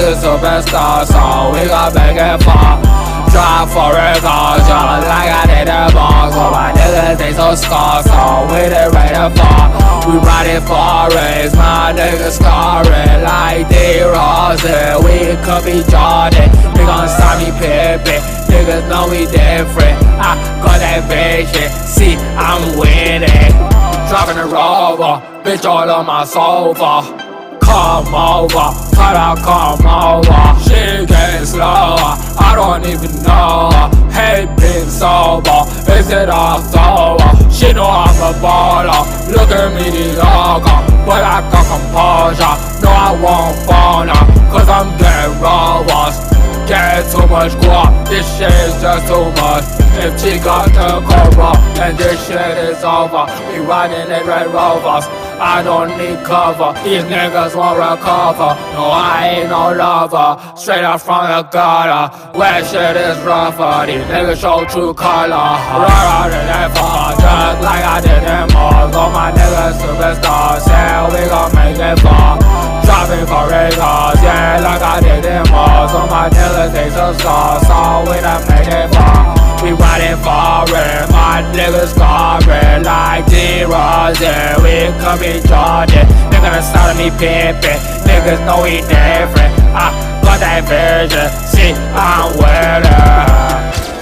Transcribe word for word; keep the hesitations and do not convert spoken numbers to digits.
niggas superstars, so we gon' make it far. Drive for a car, just like I did the boss. All my niggas, they so scarred, so we the ready to fall. We riding for race, my niggas scarring like D-Rose. We could be Jordan, we gon' stop me Pippin. Niggas know we different, I got that vision, see I'm winning. Driving a Rover, bitch all on my sofa. Come over, cut out, come over. She getting slower, I don't even know her. Hey, been sober, is it October? She know I'm a baller, look at me the dogger. But I got composure, no I won't fall now, cause I'm getting robust. Getting too much guap, this shit is just too much. If she got the cover, then this shit is over. We riding in Red Rovers, I don't need cover. These niggas won't recover, no I ain't no lover. Straight up from the gutter, where shit is rougher. These niggas show true color. Run out of that far, just like I did in Mars. All my niggas superstars, yeah we gon' make it far. Dropping for records, yeah like I did in Mars. All my niggas they so star, so we done make it far. We riding foreign, my niggas scarring like D-Rose. Yeah, we could be Jordan, niggas start me Pippin. Niggas know we different, I got that vision, see I'm winning.